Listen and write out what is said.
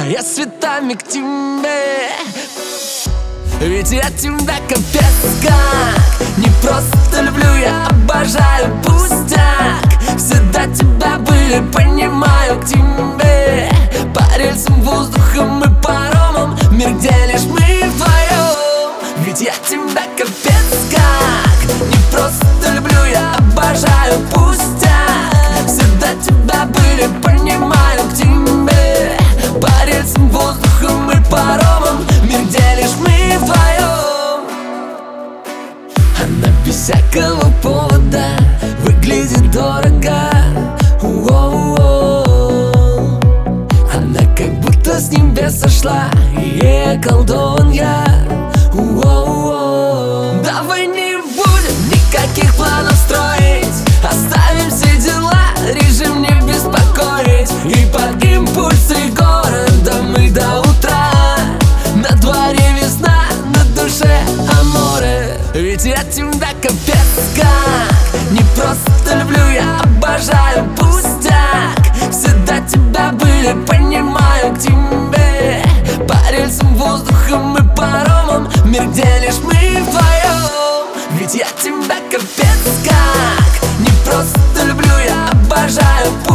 а я с цветами к тебе. Ведь я тебя капец как не просто люблю, я обожаю пустяк. Всегда тебя были, понимаю, к тебе. По рельсам, воздухом и паромам, мир, где лишь мы вдвоем. Ведь я тебя капец как не просто люблю, я обожаю пустяк. Всегда тебя были, понимаю, к тебе. По рельсам, воздухом и паромам, мир, где лишь мы вдвоем. Она без всякого повода выглядит дорого. Она как будто с небес сошла, и ей околдован я. Давай не будем никаких планов строить, оставим все дела, режим не беспокоить. И под импульсы города мы до утра. На дворе весна, на душе аморе. Ведь я тебя капец как не просто люблю, я обожаю пустяк. Всегда тебя были, понимаю, к тебе. По рельсам, воздухом и паромам, мир, где лишь мы вдвоем. Ведь я тебя капец как не просто люблю, я обожаю пустяк.